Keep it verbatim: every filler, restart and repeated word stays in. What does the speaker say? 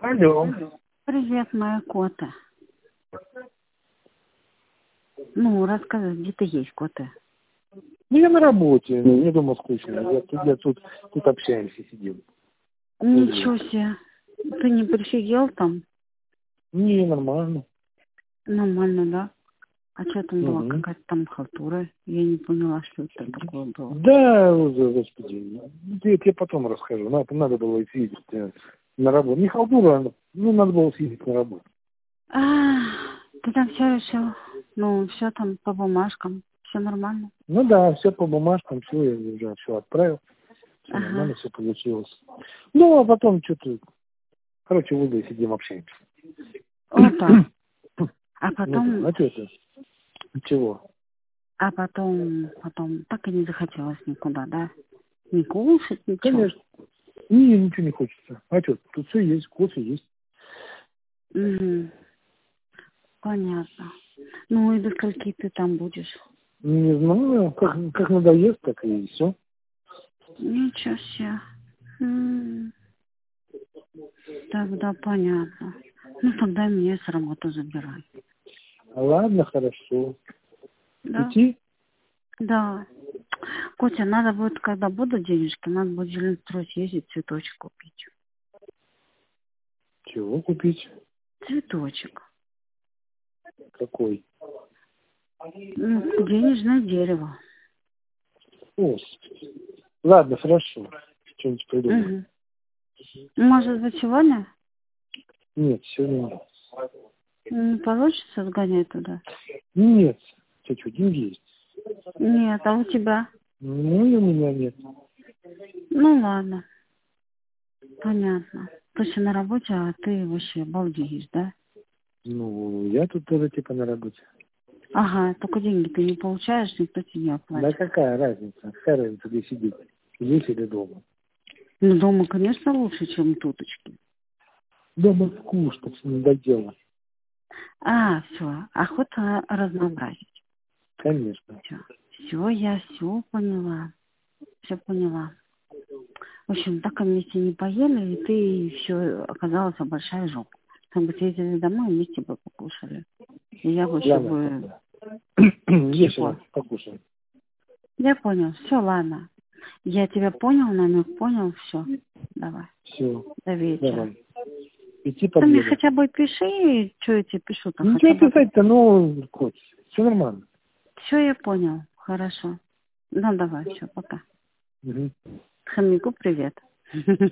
Алло. Привет, моя кота. Ну, рассказывай, где ты есть, кота? Ну, я на работе, мне дома скучно. Я, тут, я тут, тут общаемся, сидим. Ничего себе. Ты не прифигел там? Не, нормально. Нормально, да? А что там была? Угу. Какая-то там халтура? Я не поняла, что это такое было. Да, господи, я тебе потом расскажу. Надо, надо было съездить э, на работу. Не халтура, ну, надо было съездить на работу. А, ты там все решил? Ну, все там по бумажкам. Все нормально? Ну да, все по бумажкам, все, я уже все отправил. Все Ага. нормально, все получилось. Ну, а потом что-то, короче, выйду и сидим, общаемся. Вот так. А Ну потом, да, а что это? Чего? а потом, потом так и не захотелось никуда, да? Не кушать, ничего. Конечно. Не, ничего не хочется. А что, тут все есть, кофе есть. Угу. Понятно. Ну и до скольки ты там будешь? Не знаю, как, как надоест, так и все. Ничего себе. М, Тогда понятно. Ну тогда меня с работы забирай. Ладно, хорошо. Да? Идти? Да. Котя, надо будет, когда будут денежки, надо будет в Зеленстрой съездить, цветочек купить. Чего купить? Цветочек. Какой? Ну, денежное дерево. О, ладно, хорошо. Что-нибудь придумаю. Угу. Может быть, сегодня? Нет, сегодня нет. Не получится сгонять туда? Нет. Что, что, деньги есть? Нет, а у тебя? Ну, и у меня нет. Ну ладно. Понятно. Точно на работе, а ты вообще балдеешь, да? Ну, я тут тоже типа на работе. Ага, только деньги ты не получаешь, никто тебе не Да оплатит. какая разница? Какая разница, где сидеть? Здесь или дома? Ну, дома, конечно, лучше, чем туточки. Дома скучно, не до дела. А, все, охота разнообразить. Конечно. Все, все, я все поняла. Все поняла. В общем, так вместе не поели, и ты все оказалась большая жопа. Как бы съездили домой, вместе бы покушали. И я бы еще Ладно, бы... тогда. Весело, Чего? покушаем. Я понял, все, ладно. Я тебя понял, намек понял, все. Давай, Все, до вечера. давай. Идти Ты мне подъеду. хотя бы пиши, что я тебе пишу-то, Ничего хотя бы. писать-то, ну, хоть. Все нормально. Все, я понял. Хорошо. Ну, давай, все, пока. Угу. Хомяку привет.